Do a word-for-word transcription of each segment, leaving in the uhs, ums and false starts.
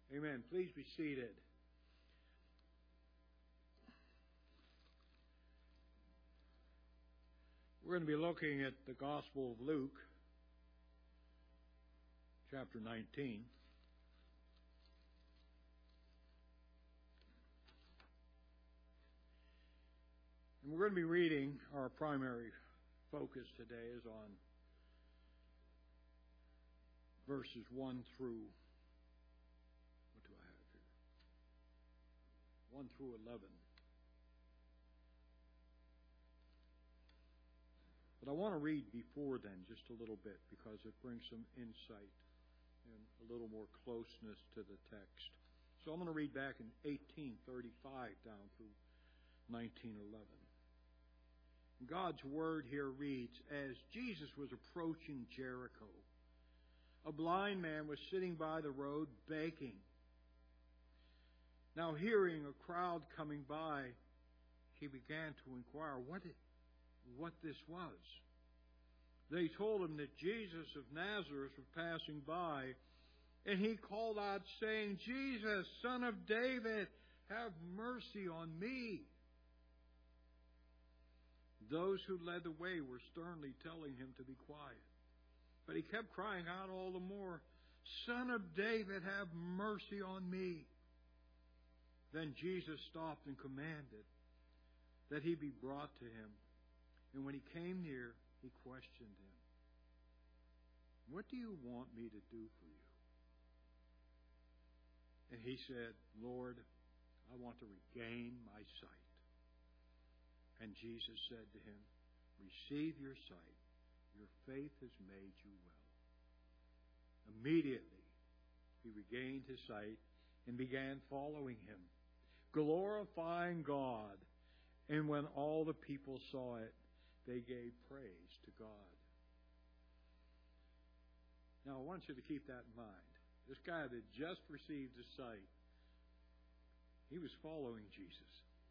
Amen. Please be seated. We're going to be looking at the Gospel of Luke, chapter nineteen. And we're going to be reading, our primary focus today is on verses one through, what do I have here? one through eleven. But I want to read before then just a little bit because it brings some insight and a little more closeness to the text. So I'm going to read back in eighteen thirty-five down through nineteen eleven. God's word here reads, as Jesus was approaching Jericho, a blind man was sitting by the road begging. Now hearing a crowd coming by, he began to inquire what it, what this was. They told him that Jesus of Nazareth was passing by, and he called out saying, Jesus, Son of David, have mercy on me. Those who led the way were sternly telling him to be quiet. But he kept crying out all the more, Son of David, have mercy on me. Then Jesus stopped and commanded that he be brought to him. And when he came near, he questioned him. What do you want me to do for you? And he said, Lord, I want to regain my sight. And Jesus said to him, receive your sight. Your faith has made you well. Immediately, he regained his sight and began following him, glorifying God. And when all the people saw it, they gave praise to God. Now, I want you to keep that in mind. This guy that just received his sight, he was following Jesus.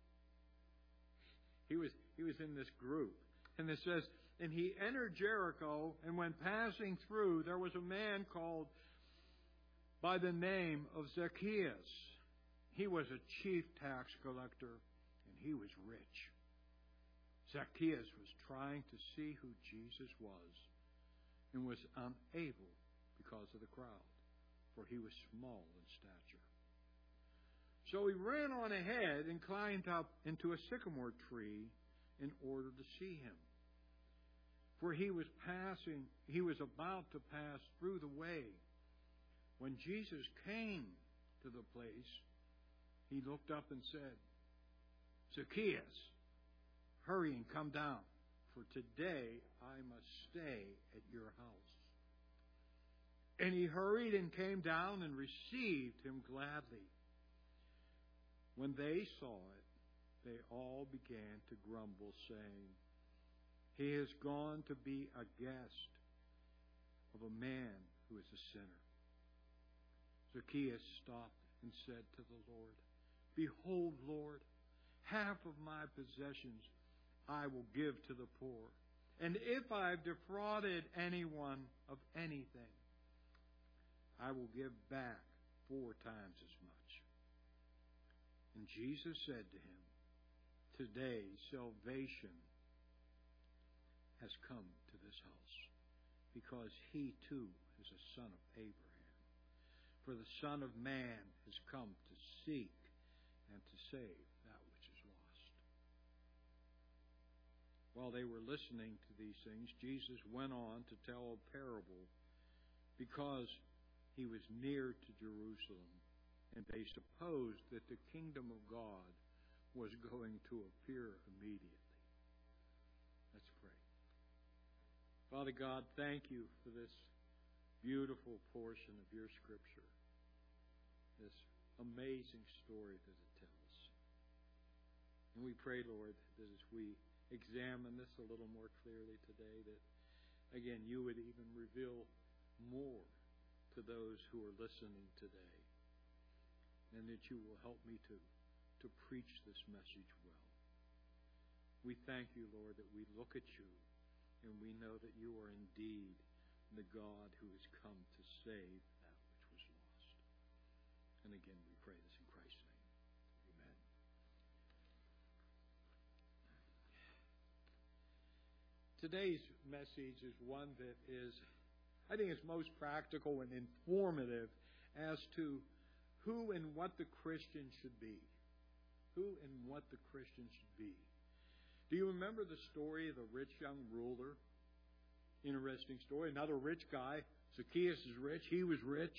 He was, he was in this group. And it says, and he entered Jericho, and when passing through, there was a man called by the name of Zacchaeus. He was a chief tax collector, and he was rich. Zacchaeus was trying to see who Jesus was, and was unable because of the crowd, for he was small in stature. So he ran on ahead and climbed up into a sycamore tree in order to see him. For he was passing, he was about to pass through the way. When Jesus came to the place, he looked up and said, Zacchaeus, hurry and come down, for today I must stay at your house. And he hurried and came down and received him gladly. When they saw it, they all began to grumble, saying, he has gone to be a guest of a man who is a sinner. Zacchaeus stopped and said to the Lord, behold, Lord, half of my possessions I will give to the poor. And if I've defrauded anyone of anything, I will give back four times as much. And Jesus said to him, today salvation has come to this house, because he too is a son of Abraham. For the Son of Man has come to seek and to save that which is lost. While they were listening to these things, Jesus went on to tell a parable, because he was near to Jerusalem, and they supposed that the kingdom of God was going to appear immediately. Let's pray. Father God, thank you for this beautiful portion of your Scripture, this amazing story that it tells. And we pray, Lord, that as we examine this a little more clearly today, that, again, you would even reveal more to those who are listening today, and that you will help me to, to preach this message well. We thank you, Lord, that we look at you and we know that you are indeed the God who has come to save that which was lost. And again, we pray this in Christ's name. Amen. Today's message is one that is, I think it's most practical and informative as to who and what the Christian should be. Who and what the Christian should be. Do you remember the story of the rich young ruler? Interesting story. Another rich guy. Zacchaeus is rich. He was rich.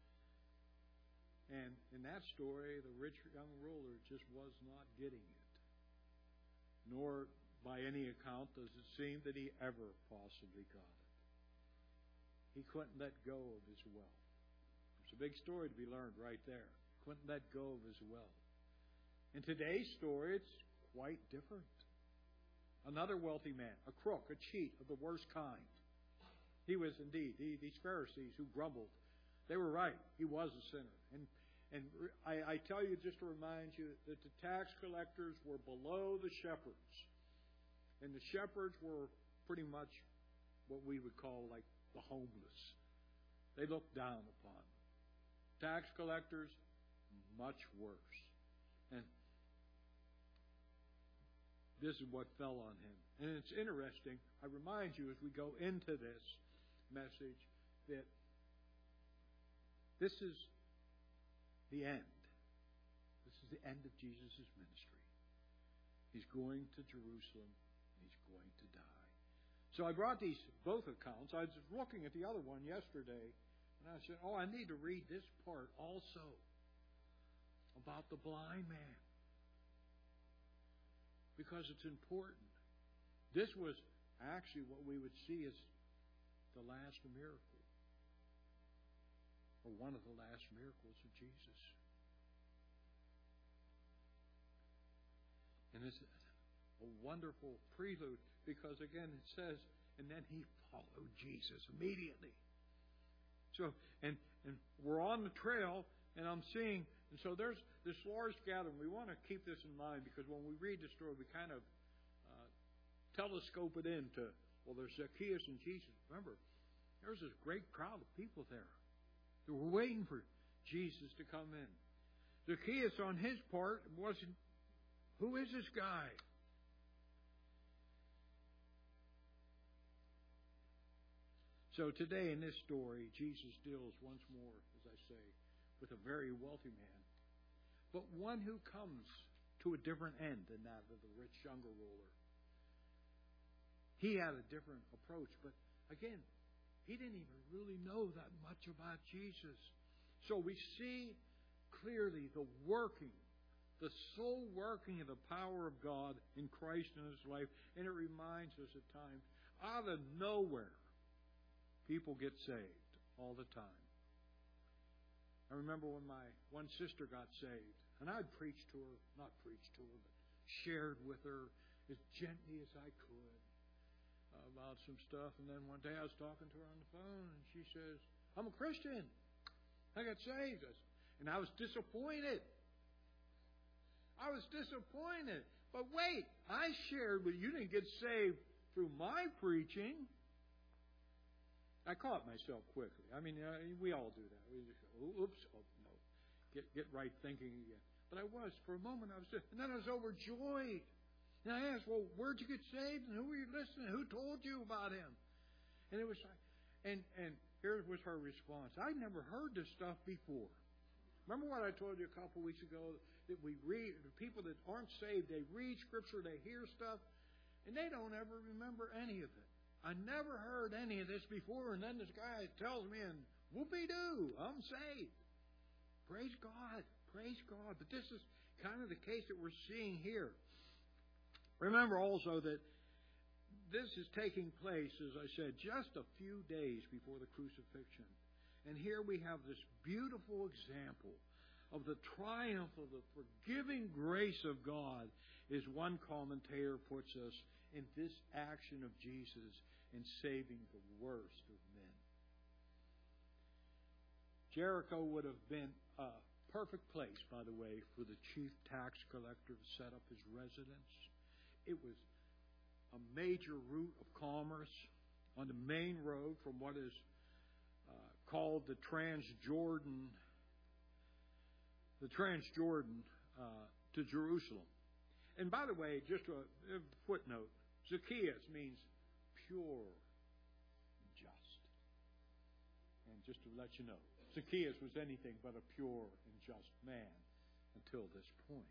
And in that story, the rich young ruler just was not getting it. Nor, by any account, does it seem that he ever possibly got it. He couldn't let go of his wealth. There's a big story to be learned right there. Couldn't let go of his wealth. In today's story, it's quite different. Another wealthy man, a crook, a cheat of the worst kind. He was indeed, these Pharisees who grumbled, they were right. He was a sinner. And and I, I tell you, just to remind you, that the tax collectors were below the shepherds. And the shepherds were pretty much what we would call like the homeless. They looked down upon them. Tax collectors, much worse. And this is what fell on him. And it's interesting. I remind you as we go into this message that this is the end. This is the end of Jesus' ministry. He's going to Jerusalem and he's going to die. So I brought these both accounts. I was looking at the other one yesterday and I said, oh, I need to read this part also about the blind man. Because it's important. This was actually what we would see as the last miracle. Or one of the last miracles of Jesus. And it's a wonderful prelude because again it says, and then he followed Jesus immediately. So, and, and we're on the trail and I'm seeing, and so there's this large gathering. We want to keep this in mind because when we read the story, we kind of uh, telescope it into, well, there's Zacchaeus and Jesus. Remember, there's this great crowd of people there who were waiting for Jesus to come in. Zacchaeus, on his part, wasn't, who is this guy? So today in this story, Jesus deals once more, as I say, with a very wealthy man, but one who comes to a different end than that of the rich younger ruler. He had a different approach, but again, he didn't even really know that much about Jesus. So we see clearly the working, the sole working of the power of God in Christ in his life, and it reminds us at times, out of nowhere, people get saved all the time. I remember when my one sister got saved, and I'd preach to her, not preach to her, but shared with her as gently as I could uh, about some stuff. And then one day I was talking to her on the phone, and she says, I'm a Christian. I got saved. And I was disappointed. I was disappointed. But wait, I shared with you, you didn't get saved through my preaching. I caught myself quickly. I mean, uh, we all do that. We just go, oops, oh no, get get right thinking again. But I was for a moment. I was, just, and then I was overjoyed. And I asked, well, where'd you get saved? And who were you listening? Who told you about him? And it was like, and and here was her response. I'd never heard this stuff before. Remember what I told you a couple weeks ago that we read the people that aren't saved, they read Scripture, they hear stuff, and they don't ever remember any of it. I never heard any of this before, and then this guy tells me, and whoopee-doo, I'm saved. Praise God. Praise God. But this is kind of the case that we're seeing here. Remember also that this is taking place, as I said, just a few days before the crucifixion. And here we have this beautiful example of the triumph of the forgiving grace of God, as one commentator puts us, in this action of Jesus in saving the worst of men. Jericho would have been a perfect place, by the way, for the chief tax collector to set up his residence. It was a major route of commerce on the main road from what is uh, called the Transjordan the Transjordan uh, to Jerusalem. And by the way, just a, a footnote, Zacchaeus means pure and just. And just to let you know, Zacchaeus was anything but a pure and just man until this point.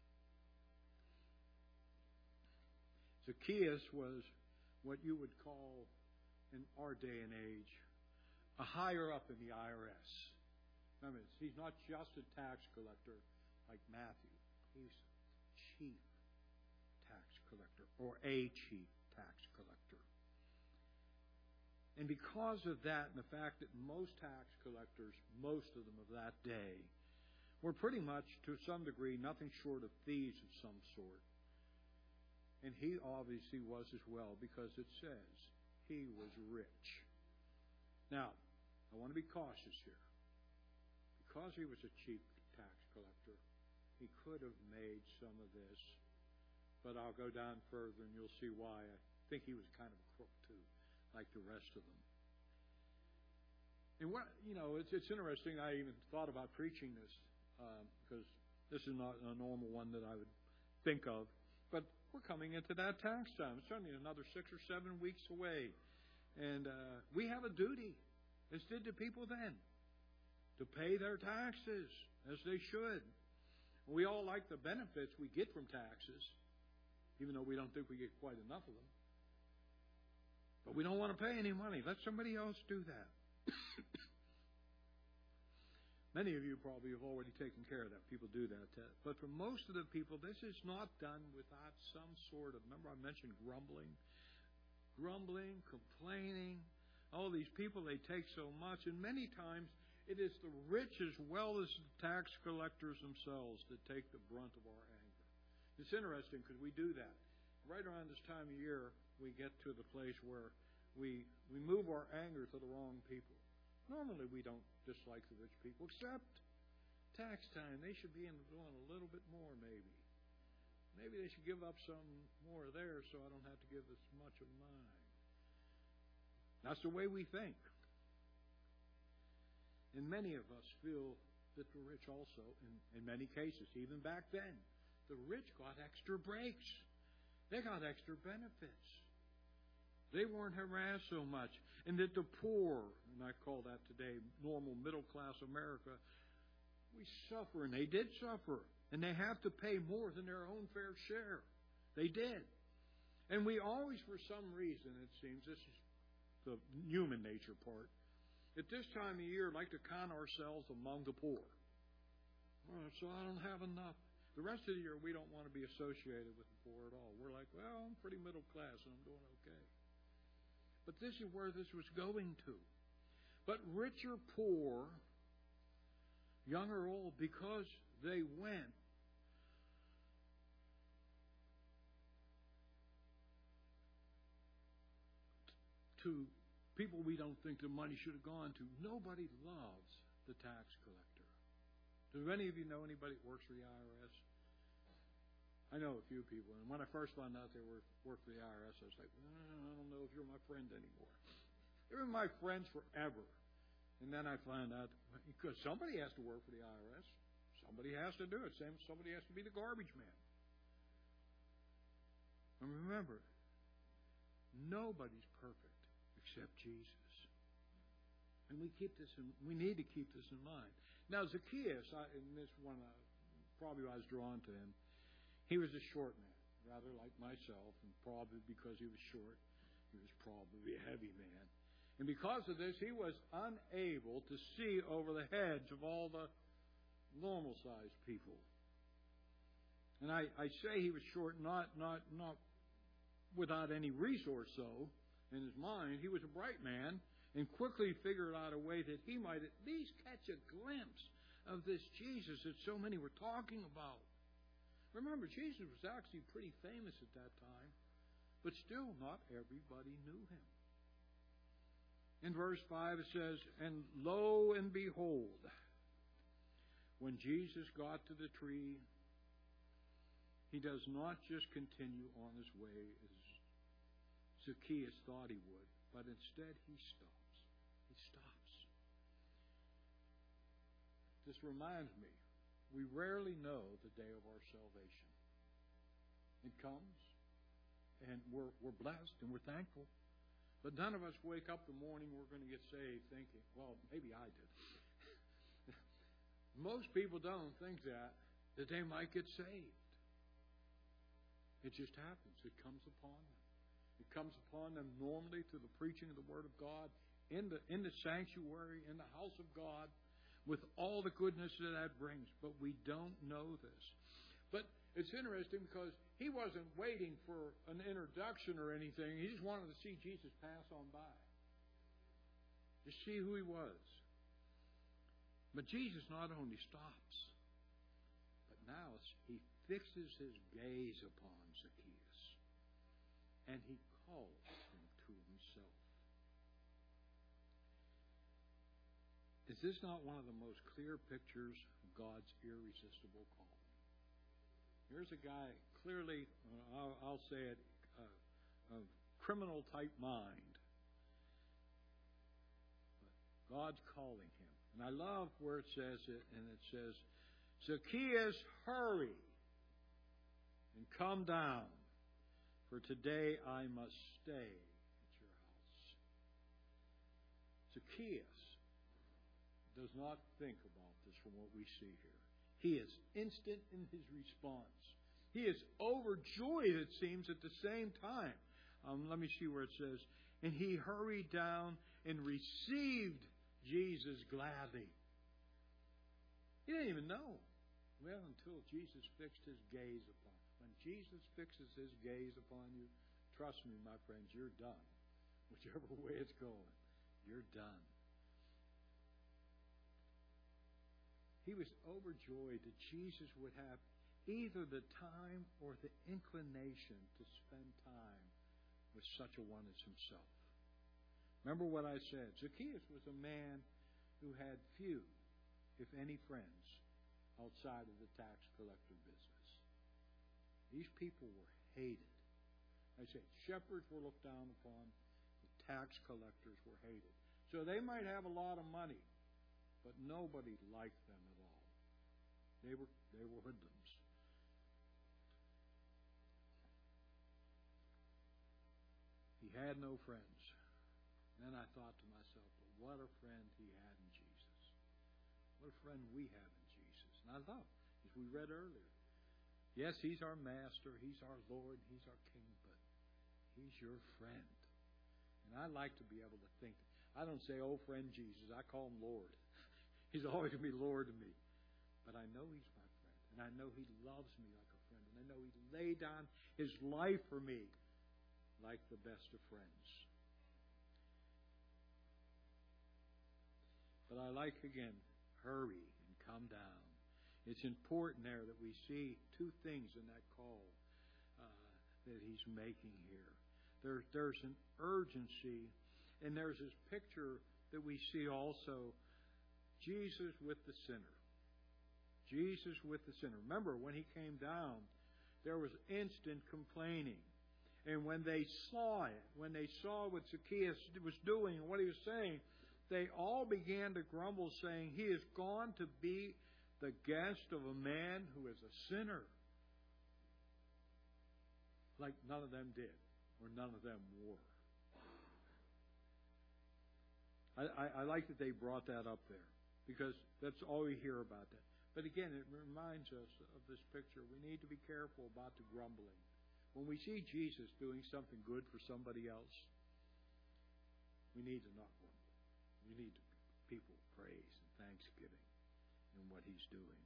Zacchaeus was what you would call, in our day and age, a higher up in the I R S. Remember, he's not just a tax collector like Matthew. He's chief tax collector, or a chief tax collector. And because of that, and the fact that most tax collectors, most of them of that day, were pretty much, to some degree, nothing short of thieves of some sort. And he obviously was as well, because it says he was rich. Now, I want to be cautious here. Because he was a chief tax collector, he could have made some of this. But I'll go down further and you'll see why. I think he was kind of a crook too, like the rest of them. And what, you know, it's, it's interesting. I even thought about preaching this, um, because this is not a normal one that I would think of. But we're coming into that tax time. It's only another six or seven weeks away. And uh, we have a duty, as did the people then, to pay their taxes as they should. We all like the benefits we get from taxes, even though we don't think we get quite enough of them. But we don't want to pay any money. Let somebody else do that. Many of you probably have already taken care of that. People do that. But for most of the people, this is not done without some sort of, remember I mentioned grumbling? Grumbling, complaining. All these people, they take so much. And many times, it is the rich as well as the tax collectors themselves that take the brunt of our anger. It's interesting because we do that. Right around this time of year, we get to the place where we we move our anger to the wrong people. Normally, we don't dislike the rich people, except tax time. They should be in doing a little bit more, maybe. Maybe they should give up some more there so I don't have to give as much of mine. That's the way we think. And many of us feel that the rich also, in, in many cases, even back then, the rich got extra breaks. They got extra benefits. They weren't harassed so much. And that the poor, and I call that today normal middle-class America, we suffer, and they did suffer. And they have to pay more than their own fair share. They did. And we always, for some reason, it seems, this is the human nature part, at this time of year, like to count ourselves among the poor. Well, so I don't have enough. The rest of the year, we don't want to be associated with the poor at all. We're like, well, I'm pretty middle class and I'm doing okay. But this is where this was going to. But rich or poor, young or old, because they went to people we don't think the money should have gone to. Nobody loves the tax collector. Do any of you know anybody that works for the I R S? I know a few people. And when I first found out they were worked for the I R S, I was like, well, I don't know if you're my friend anymore. They were my friends forever. And then I found out, because somebody has to work for the I R S. Somebody has to do it. Same as somebody has to be the garbage man. And remember, nobody's perfect except Jesus. And we keep this in, we need to keep this in mind. Now, Zacchaeus, I, and this one, uh, probably I was drawn to him, he was a short man, rather like myself, and probably because he was short, he was probably a heavy man. And because of this, he was unable to see over the heads of all the normal-sized people. And I, I say he was short, not, not, not without any resource, though. In his mind, he was a bright man and quickly figured out a way that he might at least catch a glimpse of this Jesus that so many were talking about. Remember, Jesus was actually pretty famous at that time, but still not everybody knew him. In verse five it says, and lo and behold, when Jesus got to the tree, he does not just continue on his way as Zacchaeus thought he would, but instead he stops. He stops. This reminds me we rarely know the day of our salvation. It comes, and we're, we're blessed, and we're thankful. But none of us wake up the morning we're going to get saved thinking, well, maybe I did. Most people don't think that, that they might get saved. It just happens. It comes upon them. It comes upon them normally through the preaching of the Word of God, in the, in the sanctuary, in the house of God, with all the goodness that that brings. But we don't know this. But it's interesting because he wasn't waiting for an introduction or anything. He just wanted to see Jesus pass on by. To see who he was. But Jesus not only stops, but now he fixes his gaze upon Zacchaeus. And he calls him to himself. Is this not one of the most clear pictures of God's irresistible call? Here's a guy, clearly, uh, I'll, I'll say it, uh, a criminal-type mind. But God's calling him. And I love where it says it, and it says, Zacchaeus, hurry and come down, for today I must stay at your house. Zacchaeus does not think about this from what we see here. He is instant in his response. He is overjoyed, it seems, at the same time. Um, let me see where it says, and he hurried down and received Jesus gladly. He didn't even know. Well, until Jesus fixed his gaze upon him. When Jesus fixes his gaze upon you, trust me, my friends, you're done. Whichever way it's going, you're done. He was overjoyed that Jesus would have either the time or the inclination to spend time with such a one as himself. Remember what I said. Zacchaeus was a man who had few, if any, friends outside of the tax collector business. These people were hated. I said shepherds were looked down upon. The tax collectors were hated. So they might have a lot of money, but nobody liked them at all. They were they were hoodlums. He had no friends. Then I thought to myself, but what a friend he had in Jesus. What a friend we have in Jesus. And I love, as we read earlier, yes, he's our master, he's our Lord, he's our King, but he's your friend. And I like to be able to think. I don't say, oh, friend Jesus. I call him Lord. He's always going to be Lord to me. But I know he's my friend. And I know he loves me like a friend. And I know he laid down his life for me like the best of friends. But I like, again, hurry and come down. It's important there that we see two things in that call uh, that he's making here. There, there's an urgency, and there's this picture that we see also, Jesus with the sinner. Jesus with the sinner. Remember, when he came down, there was instant complaining. And when they saw it, when they saw what Zacchaeus was doing and what he was saying, they all began to grumble, saying, he is gone to be the guest of a man who is a sinner. Like none of them did, or none of them were. I, I, I like that they brought that up there, because that's all we hear about that. But again, it reminds us of this picture. We need to be careful about the grumbling. When we see Jesus doing something good for somebody else, we need to not grumble. We need to people praise and thanksgiving in what he's doing.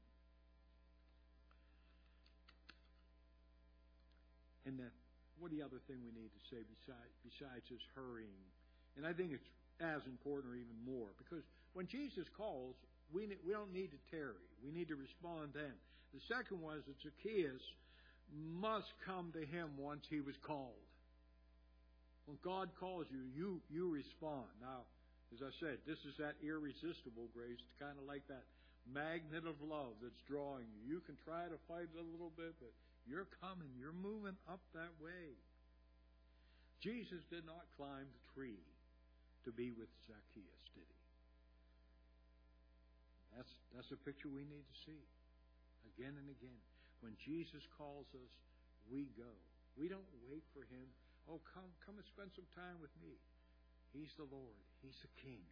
And then, what the other thing we need to say besides, besides his hurrying? And I think it's as important or even more, because when Jesus calls, we we don't need to tarry. We need to respond then. The second was that Zacchaeus must come to him once he was called. When God calls you, you you respond. Now, as I said, this is that irresistible grace. It's kind of like that magnet of love that's drawing you. You can try to fight it a little bit, but you're coming. You're moving up that way. Jesus did not climb the tree to be with Zacchaeus, did he? That's that's a picture we need to see. again and again. When Jesus calls us, we go. We don't wait for Him. Oh, come, come and spend some time with me. He's the Lord. He's the King.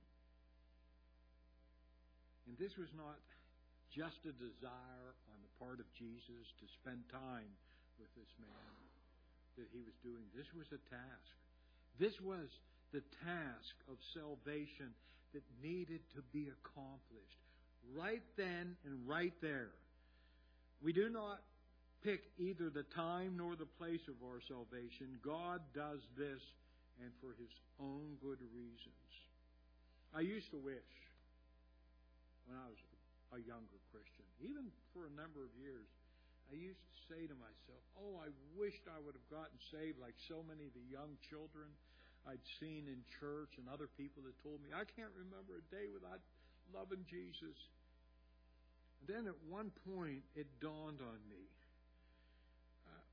And this was not just a desire on the part of Jesus to spend time with this man that He was doing. This was a task. This was the task of salvation that needed to be accomplished right then and right there. We do not pick either the time nor the place of our salvation. God does this, and for His own good reasons. I used to wish, when I was a younger Christian, even for a number of years, I used to say to myself, oh, I wished I would have gotten saved like so many of the young children I'd seen in church and other people that told me, I can't remember a day without loving Jesus. And then at one point, it dawned on me uh,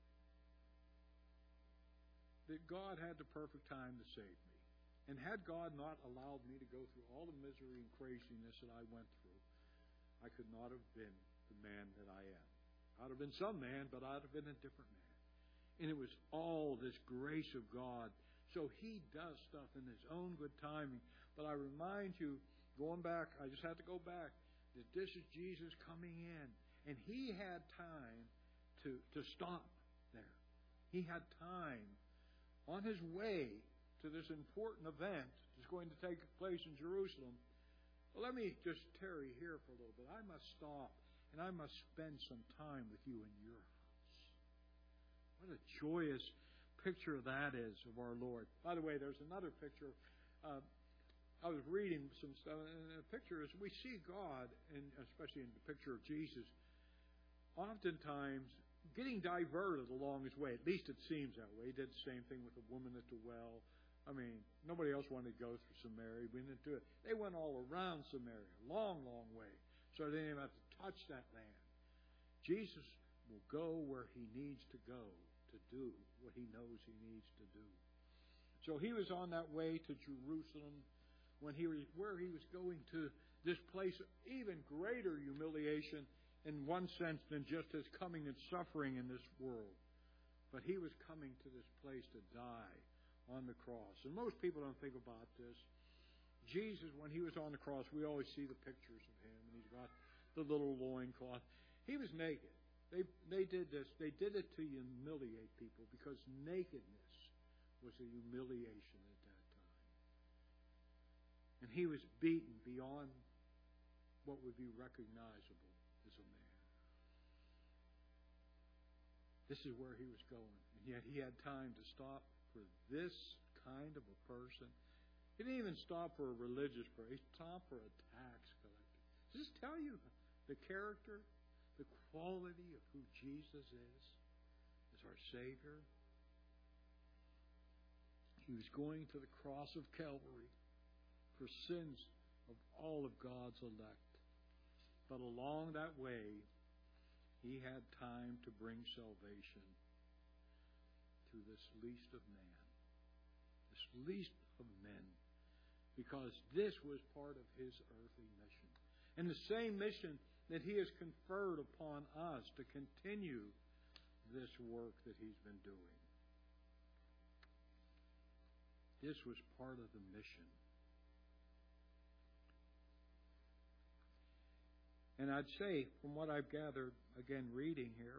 that God had the perfect time to save me. And had God not allowed me to go through all the misery and craziness that I went through, I could not have been the man that I am. I'd have been some man, but I'd have been a different man. And it was all this grace of God. So He does stuff in His own good timing. But I remind you, going back, I just had to go back, that this is Jesus coming in. And He had time to, to stop there. He had time on His way to this important event that's going to take place in Jerusalem. Well, let me just tarry here for a little bit. I must stop, and I must spend some time with you in your house. What a joyous picture that is of our Lord. By the way, there's another picture. Uh, I was reading some stuff, and the picture is we see God, and especially in the picture of Jesus, oftentimes getting diverted along His way. At least it seems that way. He did the same thing with the woman at the well. I mean, nobody else wanted to go through Samaria. We didn't do it. They went all around Samaria, a long, long way, so they didn't even have to touch that land. Jesus will go where He needs to go to do what He knows He needs to do. So He was on that way to Jerusalem when he was where He was going to this place of even greater humiliation in one sense than just His coming and suffering in this world. But He was coming to this place to die on the cross. And most people don't think about this. Jesus, when He was on the cross, we always see the pictures of Him, and He's got the little loincloth. He was naked. They they did this. They did it to humiliate people because nakedness was a humiliation at that time. And He was beaten beyond what would be recognizable as a man. This is where He was going. And yet He had time to stop for this kind of a person. He didn't even stop for a religious person. He stopped for a tax collector. Does this tell you the character, the quality of who Jesus is as our Savior? He was going to the cross of Calvary for sins of all of God's elect. But along that way, He had time to bring salvation to this least of man. This least of men. Because this was part of His earthly mission. And the same mission that He has conferred upon us to continue this work that He's been doing. This was part of the mission. And I'd say, from what I've gathered, again, reading here,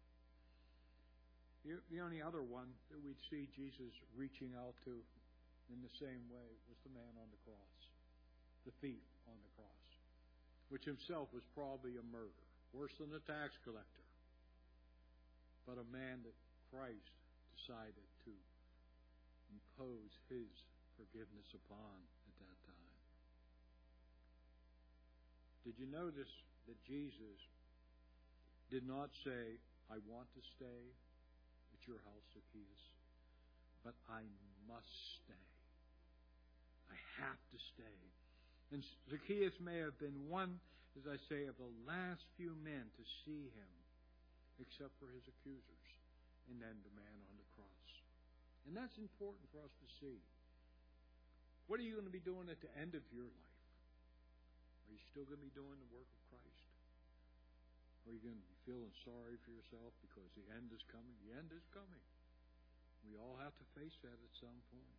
the only other one that we'd see Jesus reaching out to in the same way was the man on the cross, the thief on the cross, which himself was probably a murderer, worse than a tax collector, but a man that Christ decided to impose His forgiveness upon at that time. Did you notice that Jesus did not say, I want to stay at your house, Zacchaeus, but I must stay. I have to stay. And Zacchaeus may have been one, as I say, of the last few men to see Him, except for his accusers, and then the man on the cross. And that's important for us to see. What are you going to be doing at the end of your life? Are you still going to be doing the work of Christ? Or are you going to be feeling sorry for yourself because the end is coming? The end is coming. We all have to face that at some point.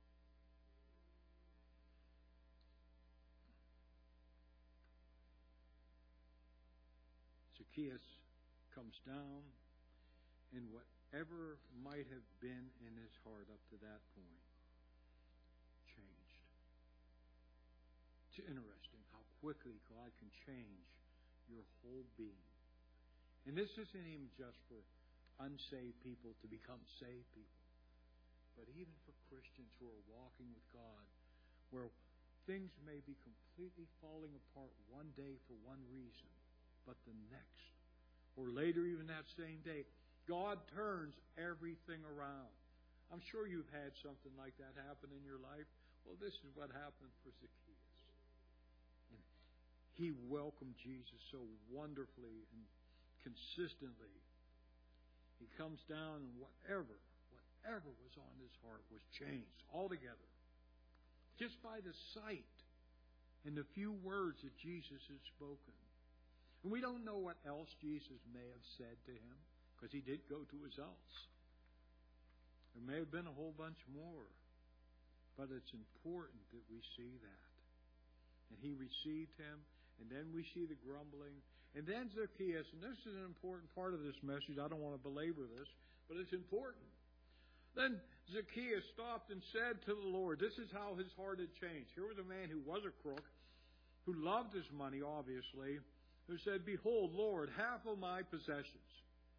Zacchaeus comes down, and whatever might have been in his heart up to that point changed. It's interesting how quickly God can change your whole being. And this isn't even just for unsaved people to become saved people, but even for Christians who are walking with God, where things may be completely falling apart one day for one reason, but the next, or later even that same day, God turns everything around. I'm sure you've had something like that happen in your life. Well, this is what happened for Zacchaeus. And he welcomed Jesus so wonderfully and consistently. He comes down, and whatever, whatever was on his heart was changed altogether. Just by the sight and the few words that Jesus had spoken. And we don't know what else Jesus may have said to him, because he did go to his house. There may have been a whole bunch more. But it's important that we see that. And he received him, and then we see the grumbling. And then Zacchaeus, and this is an important part of this message. I don't want to belabor this, but it's important. Then Zacchaeus stopped and said to the Lord, this is how his heart had changed. Here was a man who was a crook, who loved his money, obviously, who said, behold, Lord, half of my possessions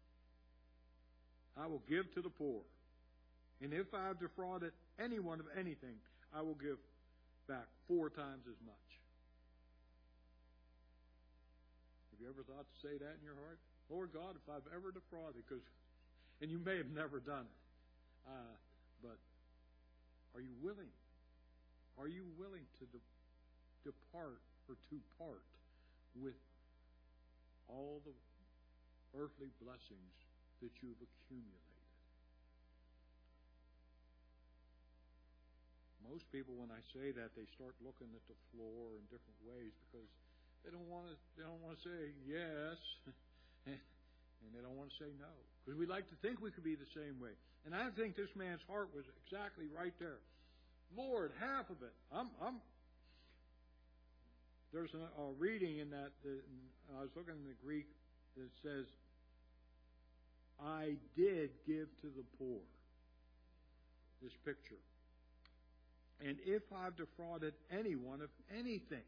I will give to the poor. And if I have defrauded anyone of anything, I will give back four times as much. Have you ever thought to say that in your heart? Lord God, if I've ever defrauded, because, and you may have never done it, uh, but are you willing? Are you willing to de- depart or to part with all the earthly blessings that you've accumulated? Most people, when I say that, they start looking at the floor in different ways because they don't want to. They don't want to say yes, and, and they don't want to say no, because we like to think we could be the same way. And I think this man's heart was exactly right there. Lord, half of it. I'm. I'm there's a, a reading in that. that I was looking in the Greek that says, "I did give to the poor." This picture. And if I've defrauded anyone of anything,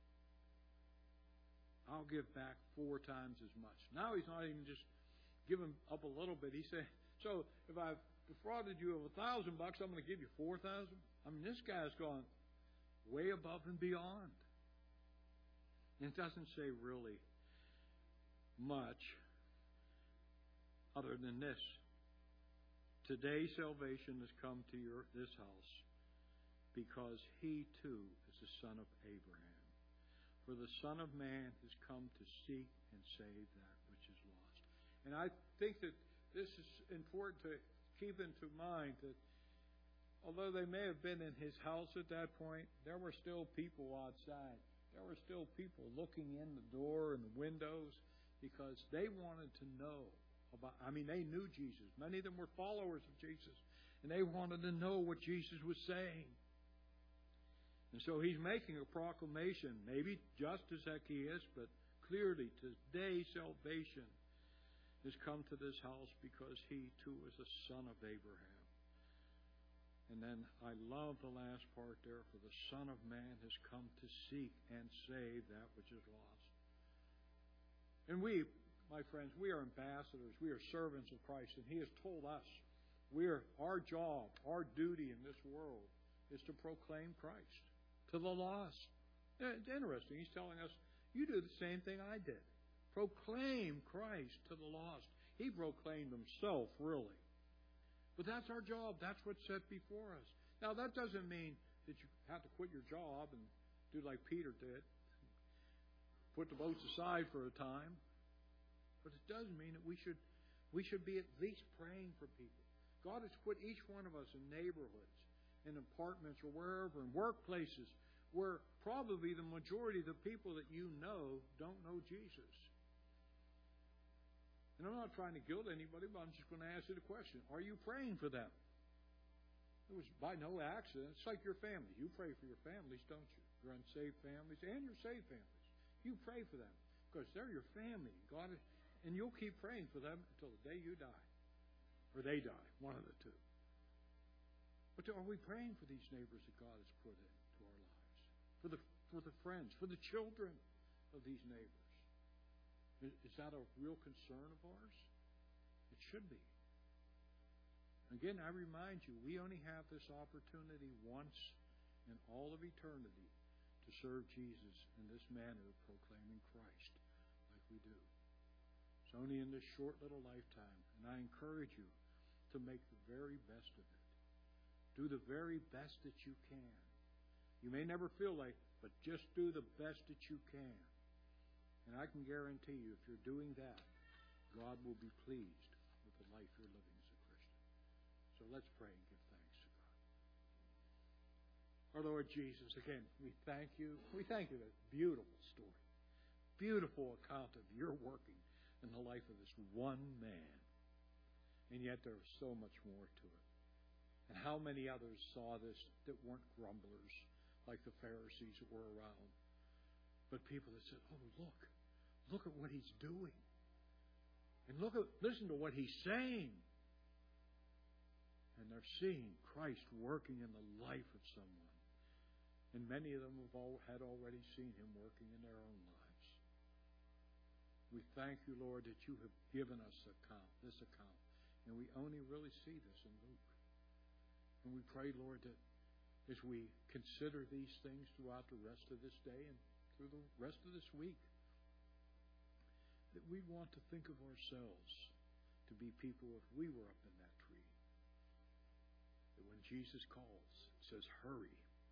I'll give back four times as much. Now he's not even just giving up a little bit. He said, so if I've defrauded you of a thousand bucks, I'm going to give you four thousand? I mean, this guy's gone way above and beyond. And it doesn't say really much other than this. Today salvation has come to your this house, because he too is the son of Abraham. For the Son of Man has come to seek and save that which is lost. And I think that this is important to keep into mind, that although they may have been in his house at that point, there were still people outside. There were still people looking in the door and the windows, because they wanted to know about, I mean, they knew Jesus. Many of them were followers of Jesus, and they wanted to know what Jesus was saying. And so he's making a proclamation, maybe just to Zacchaeus, but clearly today salvation has come to this house because he too is a son of Abraham. And then I love the last part there, for the Son of Man has come to seek and save that which is lost. And we, my friends, we are ambassadors, we are servants of Christ, and he has told us, we are, our job, our duty in this world is to proclaim Christ to the lost. It's interesting. He's telling us, you do the same thing I did. Proclaim Christ to the lost. He proclaimed himself, really. But that's our job. That's what's set before us. Now, that doesn't mean that you have to quit your job and do like Peter did. Put the boats aside for a time. But it does mean that we should, we should be at least praying for people. God has put each one of us in neighborhoods, in apartments, or wherever, in workplaces, where probably the majority of the people that you know don't know Jesus. And I'm not trying to guilt anybody, but I'm just going to ask you the question. Are you praying for them? It was by no accident. It's like your family. You pray for your families, don't you? Your unsaved families and your saved families. You pray for them because they're your family. God, and you'll keep praying for them until the day you die. Or they die, one of the two. But are we praying for these neighbors that God has put into our lives? For the for the friends, for the children of these neighbors? Is, is that a real concern of ours? It should be. Again, I remind you, we only have this opportunity once in all of eternity to serve Jesus in this manner of proclaiming Christ like we do. It's only in this short little lifetime, and I encourage you to make the very best of it. Do the very best that you can. You may never feel like, but just do the best that you can. And I can guarantee you, if you're doing that, God will be pleased with the life you're living as a Christian. So let's pray and give thanks to God. Our Lord Jesus, again, we thank you. We thank you for this beautiful story. Beautiful account of your working in the life of this one man. And yet there was so much more to it. And how many others saw this that weren't grumblers like the Pharisees that were around, but people that said, oh, look, look at what he's doing. And look at, listen to what he's saying. And they're seeing Christ working in the life of someone. And many of them have all, had already seen him working in their own lives. We thank you, Lord, that you have given us account, this account. And we only really see this in Luke. And we pray, Lord, that as we consider these things throughout the rest of this day and through the rest of this week, that we want to think of ourselves to be people, if we were up in that tree, that when Jesus calls, says, hurry,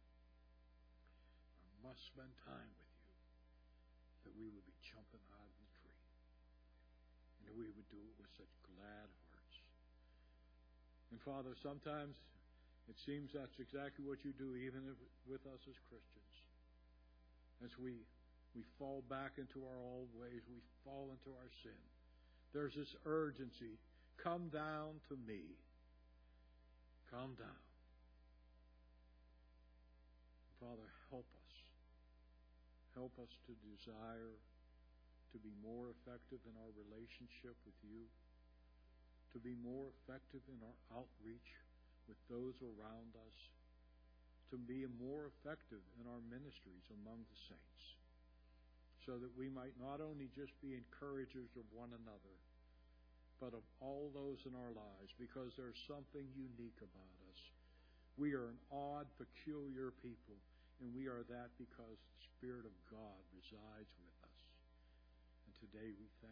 I must spend time with you, that we would be jumping out of the tree. And that we would do it with such glad hearts. And Father, sometimes it seems that's exactly what you do, even if, with us as Christians. As we, we fall back into our old ways, we fall into our sin. There's this urgency. Come down to me. Come down. Father, help us. Help us to desire to be more effective in our relationship with you, to be more effective in our outreach with those around us, to be more effective in our ministries among the saints, so that we might not only just be encouragers of one another, but of all those in our lives, because there's something unique about us. We are an odd, peculiar people, and we are that because the Spirit of God resides with us. And today we thank